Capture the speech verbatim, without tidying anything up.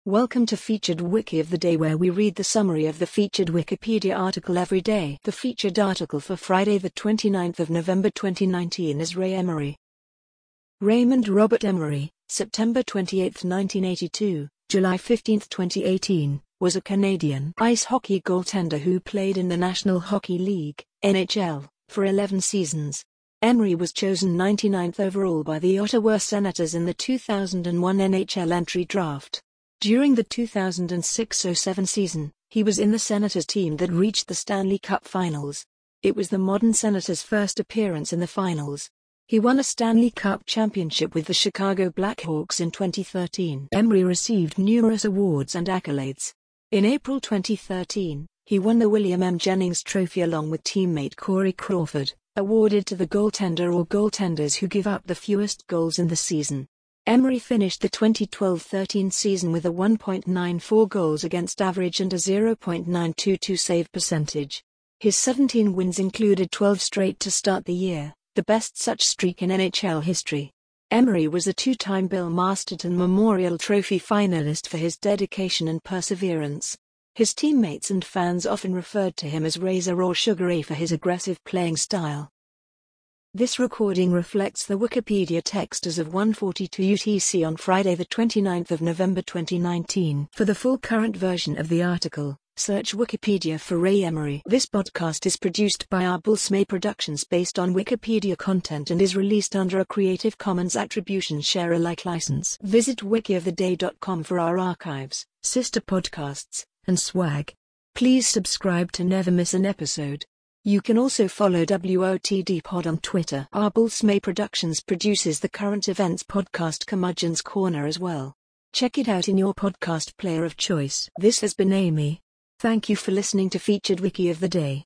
Welcome to Featured Wiki of the Day, where we read the summary of the featured Wikipedia article every day. The featured article for Friday the twenty-ninth of November twenty nineteen is Ray Emery. Raymond Robert Emery, September twenty-eighth nineteen eighty-two, July fifteenth twenty eighteen, was a Canadian ice hockey goaltender who played in the National Hockey League, N H L, for eleven seasons. Emery was chosen ninety-ninth overall by the Ottawa Senators in the two thousand one N H L entry draft. During the two thousand six oh seven season, he was in the Senators team that reached the Stanley Cup Finals. It was the modern Senators' first appearance in the finals. He won a Stanley Cup championship with the Chicago Blackhawks in twenty thirteen. Emery received numerous awards and accolades. In April twenty thirteen, he won the William M. Jennings Trophy along with teammate Corey Crawford, awarded to the goaltender or goaltenders who give up the fewest goals in the season. Emery finished the twenty twelve thirteen season with a one point nine four goals against average and a zero point nine two two save percentage. His seventeen wins included twelve straight to start the year, the best such streak in N H L history. Emery was a two-time Bill Masterton Memorial Trophy finalist for his dedication and perseverance. His teammates and fans often referred to him as Razor or Sugar Ray for his aggressive playing style. This recording reflects the Wikipedia text as of one forty-two U T C on Friday the twenty-ninth of November twenty nineteen. For the full current version of the article, search Wikipedia for Ray Emery. This podcast is produced by Arbulsmay Productions based on Wikipedia content and is released under a Creative Commons Attribution Share Alike license. Visit wiki of the day dot com for our archives, sister podcasts, and swag. Please subscribe to never miss an episode. You can also follow W O T D Pod on Twitter. Arbulsmay Productions produces the current events podcast Curmudgeon's Corner as well. Check it out in your podcast player of choice. This has been Amy. Thank you for listening to Featured Wiki of the Day.